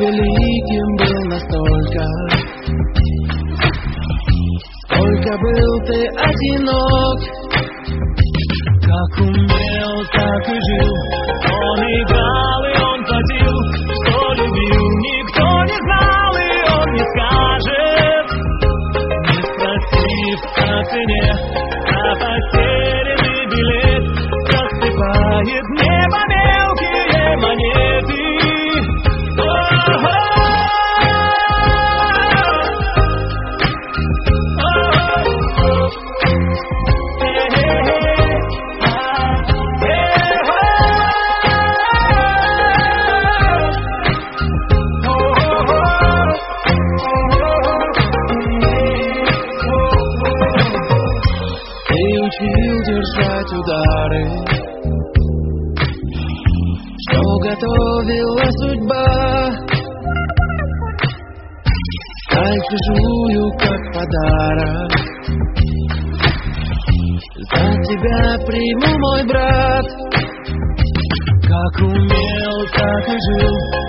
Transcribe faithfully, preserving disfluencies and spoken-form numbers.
великим был настолько, сколько был ты одинок. Как умел, так и жил. Он играл и он платил, что любил, никто не знал, и он не скажет, не спросив о цене. А потерянный билет засыпает небо мелкие монеты. Учил держать удары, что готовила судьба. Сталь чужую, как подарок, за тебя приму, мой брат. Как умел, так и жил.